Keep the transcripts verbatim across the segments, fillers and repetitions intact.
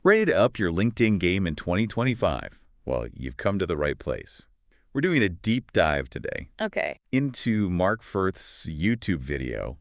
Ready to up your LinkedIn game in twenty twenty-five? Well, you've come to the right place. We're doing a deep dive today Okay. into Mark Firth's YouTube video,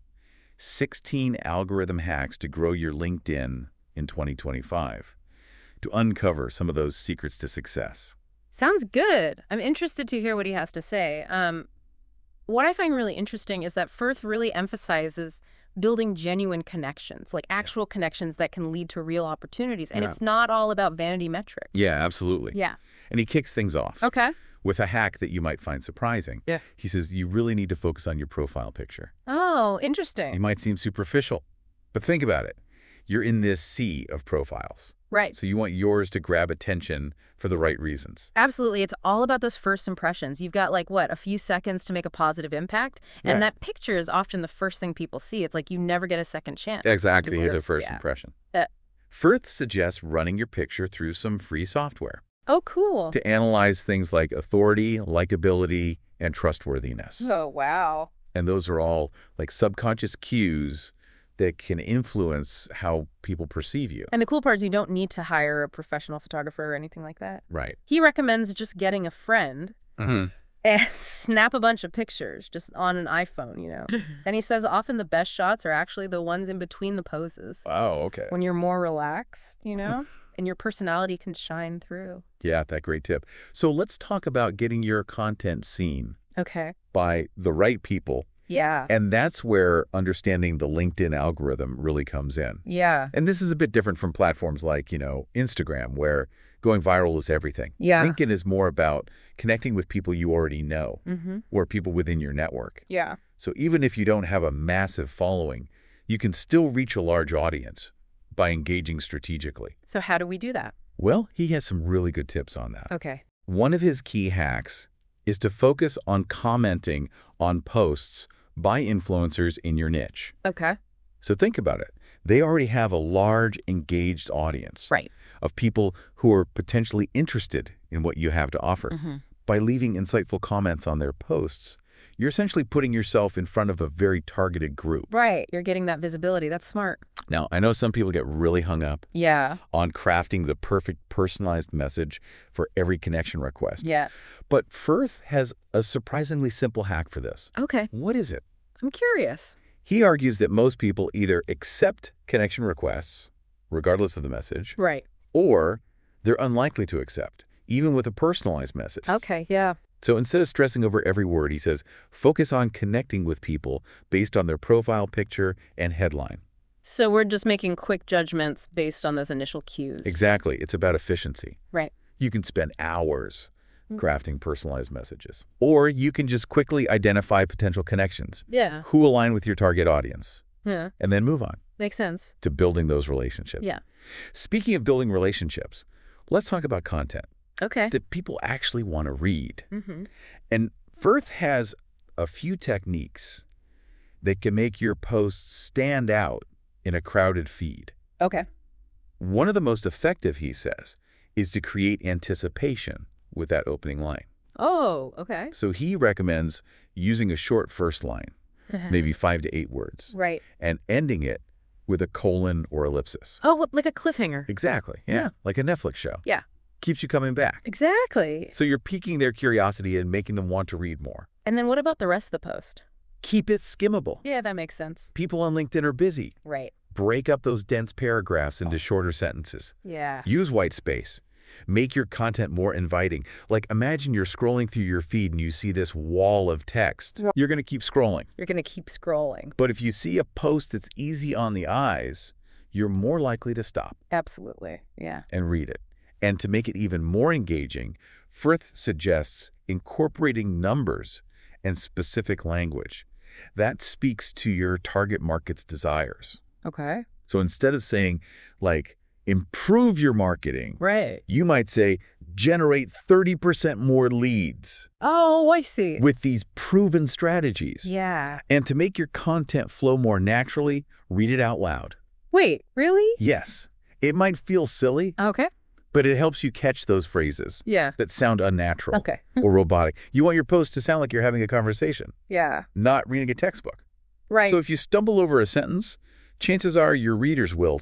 sixteen Algorithm Hacks to Grow Your LinkedIn in twenty twenty-five, to uncover some of those secrets to success. Sounds good. I'm interested to hear what he has to say. Um, what I find really interesting is that Firth really emphasizes building genuine connections, like actual yeah. connections that can lead to real opportunities. And yeah. it's not all about vanity metrics. Yeah, absolutely. Yeah. And he kicks things off. Okay. With a hack that you might find surprising. Yeah. He says you really need to focus on your profile picture. Oh, interesting. It might seem superficial, but think about it. You're in this sea of profiles. Right. So you want yours to grab attention for the right reasons. Absolutely. It's all about those first impressions. You've got, like, what, a few seconds to make a positive impact? And yeah. that picture is often the first thing people see. It's like you never get a second chance. Exactly. The first yeah. impression. Uh, Firth suggests running your picture through some free software. Oh, cool. To analyze things like authority, likability, and trustworthiness. Oh, wow. And those are all like subconscious cues that can influence how people perceive you. And the cool part is you don't need to hire a professional photographer or anything like that. Right. He recommends just getting a friend mm-hmm. and snap a bunch of pictures just on an iPhone, you know. And he says often the best shots are actually the ones in between the poses. Oh, okay. When you're more relaxed, you know, and your personality can shine through. Yeah, that great tip. So let's talk about getting your content seen. Okay. By the right people. Yeah. And that's where understanding the LinkedIn algorithm really comes in. Yeah. And this is a bit different from platforms like, you know, Instagram, where going viral is everything. Yeah. LinkedIn is more about connecting with people you already know, mm-hmm. or people within your network. Yeah. So even if you don't have a massive following, you can still reach a large audience by engaging strategically. So how do we do that? Well, he has some really good tips on that. Okay. One of his key hacks is to focus on commenting on posts by influencers in your niche. Okay. So think about it. They already have a large, engaged audience. Right. Of people who are potentially interested in what you have to offer. Mm-hmm. By leaving insightful comments on their posts, you're essentially putting yourself in front of a very targeted group. Right. You're getting that visibility. That's smart. Now, I know some people get really hung up yeah. on crafting the perfect personalized message for every connection request. Yeah. But Firth has a surprisingly simple hack for this. Okay. What is it? I'm curious. He argues that most people either accept connection requests, regardless of the message, right, or they're unlikely to accept, even with a personalized message. Okay, yeah. So instead of stressing over every word, he says, focus on connecting with people based on their profile picture and headline. So we're just making quick judgments based on those initial cues. Exactly. It's about efficiency. Right. You can spend hours crafting personalized messages. Or you can just quickly identify potential connections. Yeah. Who align with your target audience. Yeah. And then move on. Makes sense. To building those relationships. Yeah. Speaking of building relationships, let's talk about content. Okay. That people actually want to read. Mm-hmm. And Firth has a few techniques that can make your posts stand out in a crowded feed. Okay. One of the most effective, he says, is to create anticipation with that opening line. Oh, okay. So he recommends using a short first line, maybe five to eight words. Right. And ending it with a colon or ellipsis. Oh, like a cliffhanger. Exactly. Yeah. yeah. Like a Netflix show. Yeah. Keeps you coming back. Exactly. So you're piquing their curiosity and making them want to read more. And then what about the rest of the post? Keep it skimmable. Yeah, that makes sense. People on LinkedIn are busy. Right. Break up those dense paragraphs into shorter sentences. Yeah. Use white space. Make your content more inviting. Like, imagine you're scrolling through your feed and you see this wall of text. You're going to keep scrolling. You're going to keep scrolling. But if you see a post that's easy on the eyes, you're more likely to stop. Absolutely. Yeah. And read it. And to make it even more engaging, Firth suggests incorporating numbers and specific language. That speaks to your target market's desires. Okay. So instead of saying, like, improve your marketing, right, you might say, generate thirty percent more leads. Oh, I see. With these proven strategies. Yeah. And to make your content flow more naturally, read it out loud. Wait, really? Yes. It might feel silly. Okay. But it helps you catch those phrases yeah. that sound unnatural okay. or robotic. You want your post to sound like you're having a conversation. Yeah. Not reading a textbook. Right. So if you stumble over a sentence, chances are your readers will too.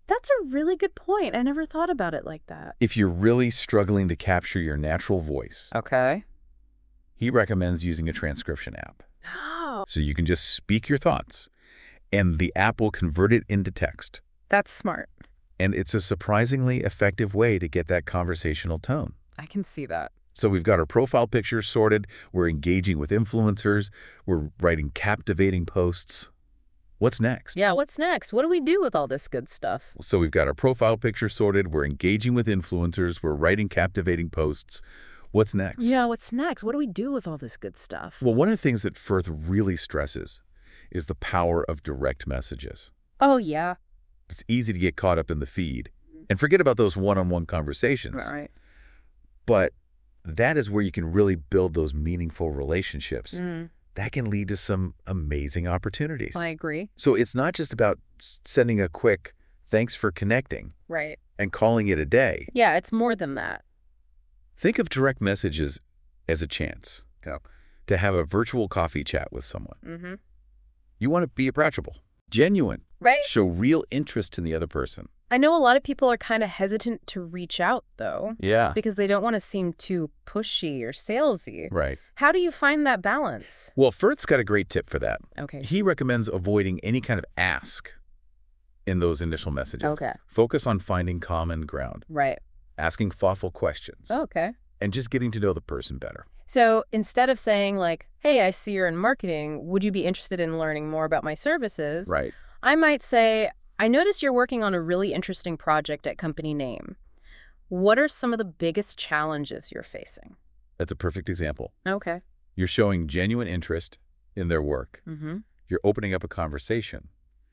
That's a really good point. I never thought about it like that. If you're really struggling to capture your natural voice, Okay. he recommends using a transcription app. Oh, So you can just speak your thoughts, and the app will convert it into text. that's smart. And it's a surprisingly effective way to get that conversational tone. I can see that. So we've got our profile pictures sorted, we're engaging with influencers, we're writing captivating posts. What's next? Yeah, what's next? What do we do with all this good stuff? So we've got our profile picture sorted, we're engaging with influencers, we're writing captivating posts. What's next? Yeah, what's next? What do we do with all this good stuff? Well, one of the things that Firth really stresses is the power of direct messages. Oh, yeah. It's easy to get caught up in the feed and forget about those one-on-one conversations. Right. But that is where you can really build those meaningful relationships. Mm, That can lead to some amazing opportunities. I agree. So it's not just about s- sending a quick thanks for connecting Right. and calling it a day. Yeah, it's more than that. Think of direct messages as a chance, you know, to have a virtual coffee chat with someone. Mm-hmm. You want to be approachable, genuine, Right. show real interest in the other person. I know a lot of people are kind of hesitant to reach out, though, Yeah. because they don't want to seem too pushy or salesy. Right. How do you find that balance? Well, Firth's got a great tip for that. Okay. He recommends avoiding any kind of ask in those initial messages. Okay. Focus on finding common ground, Right. asking thoughtful questions, Okay. and just getting to know the person better. So instead of saying like, hey, I see you're in marketing, would you be interested in learning more about my services? Right. I might say, I noticed you're working on a really interesting project at company name. What are some of the biggest challenges you're facing? That's a perfect example. Okay. You're showing genuine interest in their work. Mm-hmm. You're opening up a conversation,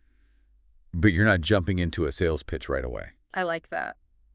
but you're not jumping into a sales pitch right away. I like that.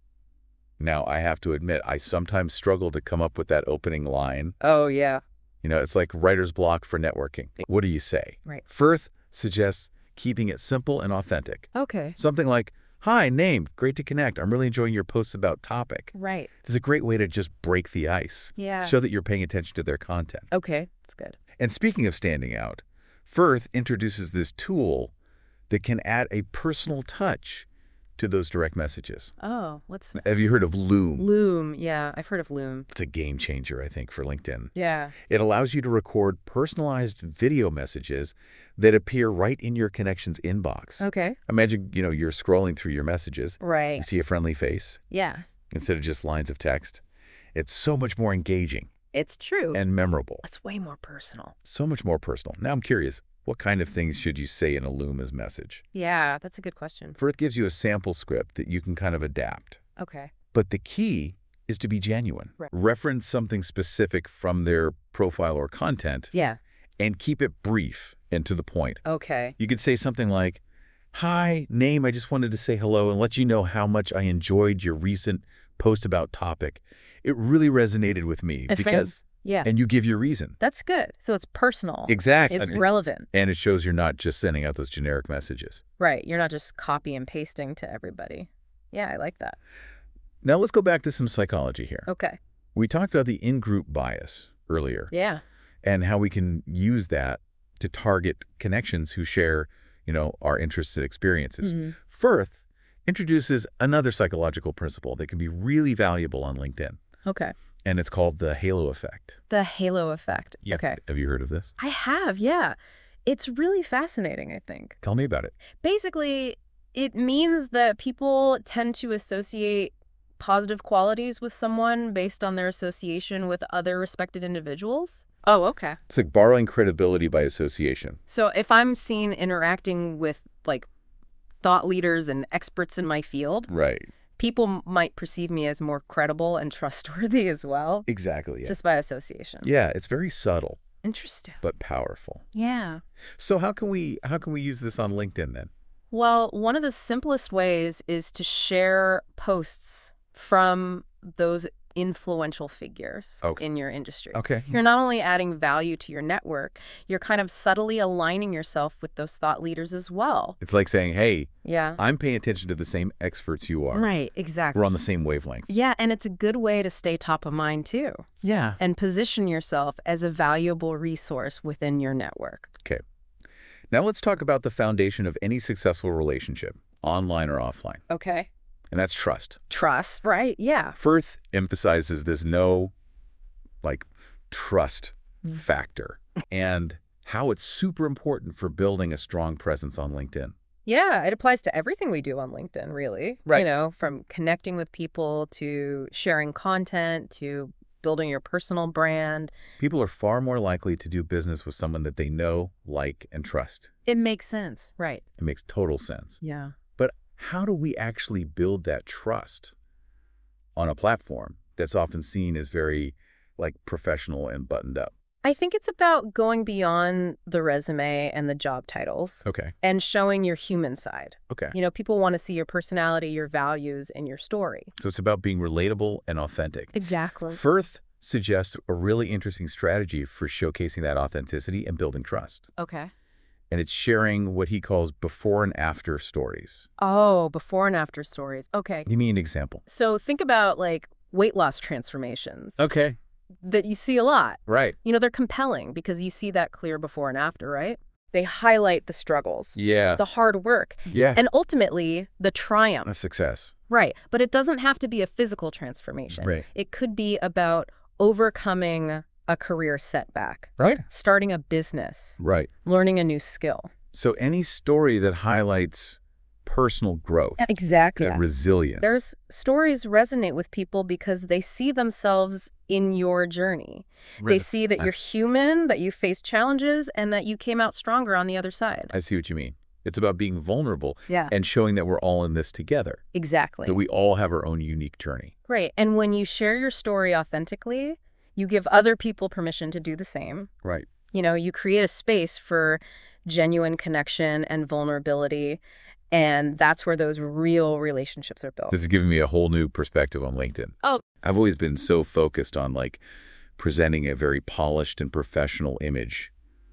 Now, I have to admit, I sometimes struggle to come up with that opening line. Oh, yeah. You know, it's like writer's block for networking. What do you say? Right. Firth suggests keeping it simple and authentic. Okay. Something like, hi, name, great to connect. I'm really enjoying your posts about topic. Right. It's a great way to just break the ice. Yeah. Show that you're paying attention to their content. Okay. That's good. And speaking of standing out, Firth introduces this tool that can add a personal touch to those direct messages. Oh, what's that? Have you heard of Loom? Loom. Yeah, I've heard of Loom. It's a game changer, I think, for LinkedIn. Yeah. It allows you to record personalized video messages that appear right in your connections inbox. Okay. Imagine, you know, you're scrolling through your messages. You Right. see a friendly face Yeah. instead of just lines of text. It's so much more engaging It's true. and memorable. It's way more personal. So much more personal. Now I'm curious, what kind of things should you say in a Loom as message? Yeah, that's a good question. Firth gives you a sample script that you can kind of adapt. Okay. But the key is to be genuine. Right. Reference something specific from their profile or content Yeah. and keep it brief and to the point. Okay. You could say something like, hi, name, I just wanted to say hello and let you know how much I enjoyed your recent post about topic. It really resonated with me It's because, Yeah. and you give your reason. That's good. So it's personal. Exactly. It's relevant. And it shows you're not just sending out those generic messages. Right. You're not just copy and pasting to everybody. Yeah, I like that. Now let's go back to some psychology here. Okay. We talked about the in-group bias earlier Yeah. and how we can use that to target connections who share, you know, our interests and experiences. Mhm. Firth introduces another psychological principle that can be really valuable on LinkedIn, Okay. and it's called the halo effect. The halo effect. Yeah. Okay. Have you heard of this? I have, yeah. It's really fascinating, I think. Tell me about it. Basically, it means that people tend to associate positive qualities with someone based on their association with other respected individuals. Oh, okay. It's like borrowing credibility by association. So if I'm seen interacting with, like, thought leaders and experts in my field, Right. people m- might perceive me as more credible and trustworthy as well, Exactly. Yeah. just by association. Yeah, it's very subtle Interesting. but powerful. Yeah. So how can we how can we use this on LinkedIn then? Well, one of the simplest ways is to share posts from those influential figures Okay. in your industry. Okay. You're not only adding value to your network, you're kind of subtly aligning yourself with those thought leaders as well. It's like saying, hey, Yeah. I'm paying attention to the same experts you are. Right, exactly. We're on the same wavelength. Yeah, and it's a good way to stay top of mind too Yeah. and position yourself as a valuable resource within your network. Okay. Now let's talk about the foundation of any successful relationship, online or offline. Okay. And that's trust. Trust, right? Yeah. Firth emphasizes this no, like, trust Mm. factor and how it's super important for building a strong presence on LinkedIn. Yeah, it applies to everything we do on LinkedIn, really. Right. You know, from connecting with people to sharing content to building your personal brand. People are far more likely to do business with someone that they know, like, and trust. It makes sense, right? It makes total sense. Yeah. But how do we actually build that trust on a platform that's often seen as very, like, professional and buttoned up? I think it's about going beyond the resume and the job titles Okay. and showing your human side. Okay. You know, people want to see your personality, your values, and your story. So it's about being relatable and authentic. Exactly. Firth suggests a really interesting strategy for showcasing that authenticity and building trust. Okay. And it's sharing what he calls before and after stories. Oh, before and after stories. Okay. Give me an example. So think about like weight loss transformations Okay. that you see a lot. Right. You know, they're compelling because you see that clear before and after, right? They highlight the struggles, Yeah. the hard work, Yeah. and ultimately the triumph. A success. Right. But it doesn't have to be a physical transformation. Right. It could be about overcoming a career setback, Right. starting a business, Right. learning a new skill. So any story that highlights personal growth, Exactly. that resilience. There's stories resonate with people because they see themselves in your journey. They see that you're human, that you face challenges, and that you came out stronger on the other side. I see what you mean. It's about being vulnerable Yeah. and showing that we're all in this together, Exactly. that we all have our own unique journey. Right. And when you share your story authentically, you give other people permission to do the same. Right. You know, you create a space for genuine connection and vulnerability, and that's where those real relationships are built. This is giving me a whole new perspective on LinkedIn. Oh. I've always been so focused on, like, presenting a very polished and professional image.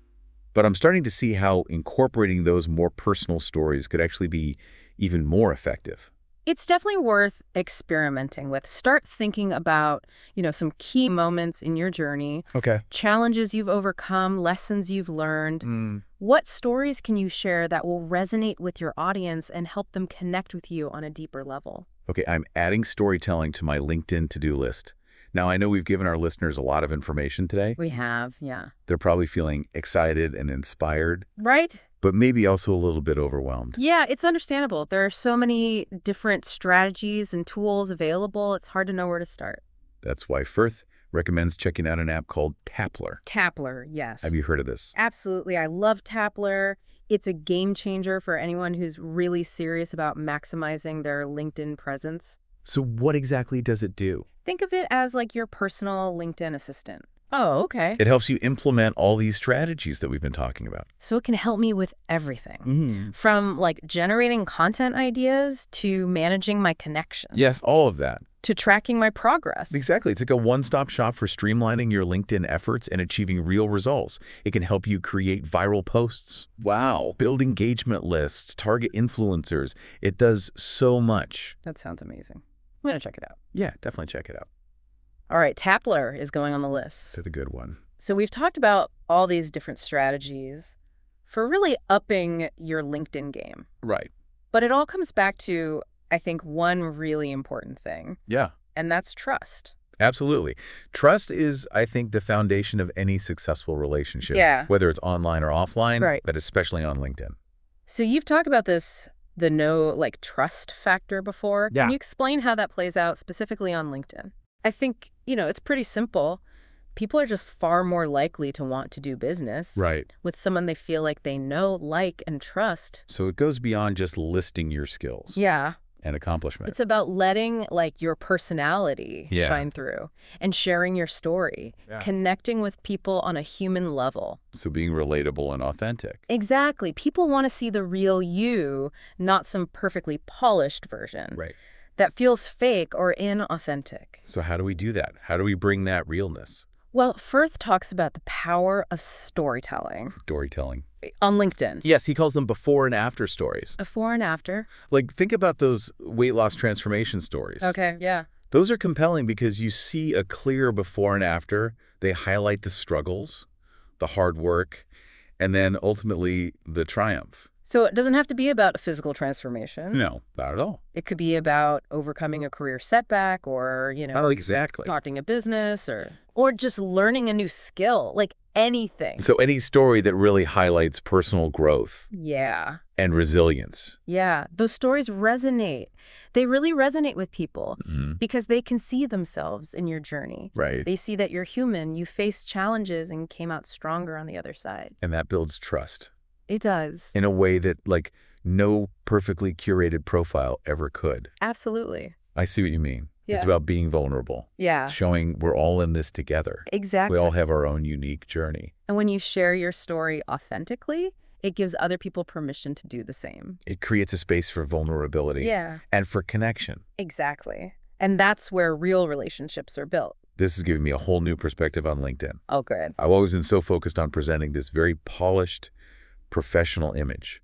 But I'm starting to see how incorporating those more personal stories could actually be even more effective. It's definitely worth experimenting with. Start thinking about, you know, some key moments in your journey, Okay. challenges you've overcome, lessons you've learned. Mm. What stories can you share that will resonate with your audience and help them connect with you on a deeper level? Okay, I'm adding storytelling to my LinkedIn to-do list. Now, I know we've given our listeners a lot of information today. We have, yeah. They're probably feeling excited and inspired, Right? but maybe also a little bit overwhelmed. Yeah, it's understandable. There are so many different strategies and tools available. It's hard to know where to start. That's why Firth recommends checking out an app called Tapler. Tapler, yes. Have you heard of this? Absolutely. I love Tapler. It's a game changer for anyone who's really serious about maximizing their LinkedIn presence. So what exactly does it do? Think of it as like your personal LinkedIn assistant. Oh, okay. It helps you implement all these strategies that we've been talking about. So it can help me with everything. Mm-hmm. From like generating content ideas to managing my connections. Yes, all of that. To tracking my progress. Exactly. It's like a one-stop shop for streamlining your LinkedIn efforts and achieving real results. It can help you create viral posts. Wow. Build engagement lists, target influencers. It does so much. That sounds amazing. I'm going to check it out. Yeah, definitely check it out. All right, Tapler is going on the list. It's a good one. So we've talked about all these different strategies for really upping your LinkedIn game. Right. But it all comes back to, I think, one really important thing, Yeah, and that's trust. absolutely. Trust is, I think, the foundation of any successful relationship. Yeah. Whether it's online or offline, Right. but especially on LinkedIn. So you've talked about this, the no, like, trust factor before. Yeah. Can you explain how that plays out specifically on LinkedIn? I think, you know, it's pretty simple. People are just far more likely to want to do business Right. with someone they feel like they know, like, and trust. So it goes beyond just listing your skills Yeah. and accomplishment. It's about letting, like, your personality Yeah. shine through and sharing your story, Yeah. connecting with people on a human level. So being relatable and authentic. Exactly. People want to see the real you, not some perfectly polished version Right. that feels fake or inauthentic. So how do we do that? How do we bring that realness? Well, Firth talks about the power of storytelling Storytelling. on LinkedIn. Yes, he calls them before and after stories. Before and after. Like, think about those weight loss transformation stories. Okay, yeah. Those are compelling because you see a clear before and after. They highlight the struggles, the hard work, and then ultimately the triumph. So it doesn't have to be about a physical transformation. No, not at all. It could be about overcoming a career setback or, you know, Oh, exactly. starting a business or or just learning a new skill, like anything. So any story that really highlights personal growth Yeah. and resilience. Yeah. Those stories resonate. They really resonate with people Mhm. because they can see themselves in your journey. Right. They see that you're human, you faced challenges and came out stronger on the other side. And that builds trust It does. in a way that, like, no perfectly curated profile ever could. Absolutely. I see what you mean. It's Yeah. about being vulnerable, Yeah. showing we're all in this together. Exactly. We all have our own unique journey. And when you share your story authentically, it gives other people permission to do the same. It creates a space for vulnerability Yeah. and for connection. Exactly. And that's where real relationships are built. This is giving me a whole new perspective on LinkedIn. Oh, good. I've always been so focused on presenting this very polished, professional image.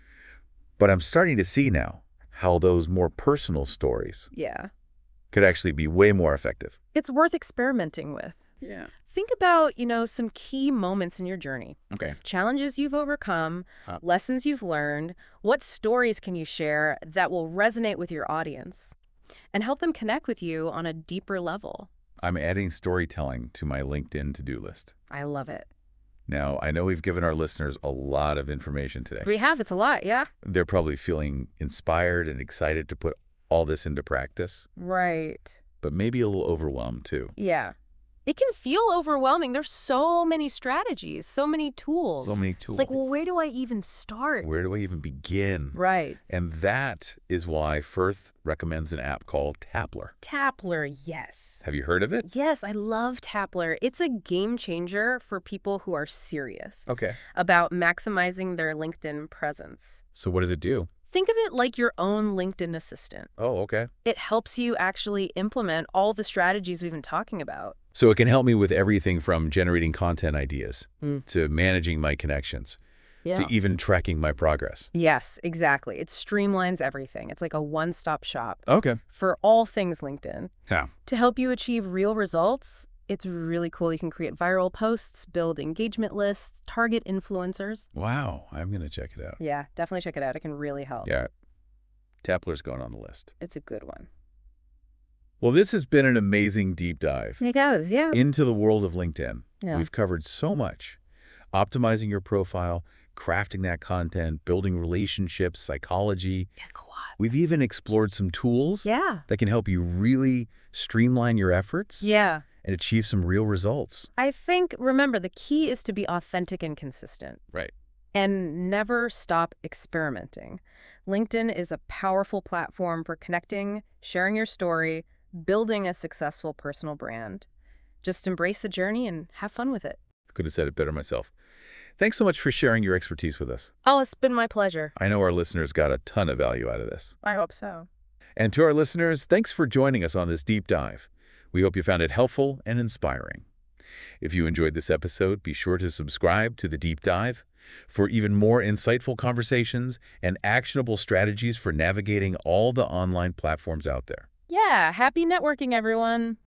But I'm starting to see now how those more personal stories Yeah. could actually be way more effective. It's worth experimenting with. Yeah. Think about, you know, some key moments in your journey. Okay. Challenges you've overcome, Uh. lessons you've learned. What stories can you share that will resonate with your audience and help them connect with you on a deeper level? I'm adding storytelling to my LinkedIn to-do list. I love it. Now, I know we've given our listeners a lot of information today. We have. It's a lot, yeah? They're probably feeling inspired and excited to put all this into practice, Right. but maybe a little overwhelmed too. Yeah. It can feel overwhelming. There's so many strategies, so many tools. So many It's tools. like, well, where do I even start? Where do I even begin? Right. And that is why Firth recommends an app called Tapler. Tapler, yes. Have you heard of it? Yes, I love Tapler. It's a game changer for people who are serious Okay. about maximizing their LinkedIn presence. So what does it do? Think of it like your own LinkedIn assistant. Oh, okay. It helps you actually implement all the strategies we've been talking about. So it can help me with everything from generating content ideas Mm. to managing my connections Yeah. to even tracking my progress. Yes, exactly. It streamlines everything. It's like a one-stop shop Okay. for all things LinkedIn. Yeah. To help you achieve real results, it's really cool. You can create viral posts, build engagement lists, target influencers. Wow. I'm going to check it out. Yeah, definitely check it out. It can really help. Yeah. Tapler's going on the list. It's a good one. Well, this has been an amazing deep dive It goes, yeah. into the world of LinkedIn. Yeah. We've covered so much. Optimizing your profile, crafting that content, building relationships, psychology. Yeah, go on. We've even explored some tools Yeah. that can help you really streamline your efforts Yeah. and achieve some real results. I think, remember, the key is to be authentic and consistent. Right. And never stop experimenting. LinkedIn is a powerful platform for connecting, sharing your story, building a successful personal brand. Just embrace the journey and have fun with it. Could have said it better myself. Thanks so much for sharing your expertise with us. Oh, it's been my pleasure. I know our listeners got a ton of value out of this. I hope so. And to our listeners, thanks for joining us on this deep dive. We hope you found it helpful and inspiring. If you enjoyed this episode, be sure to subscribe to The Deep Dive for even more insightful conversations and actionable strategies for navigating all the online platforms out there. Yeah, happy networking, everyone.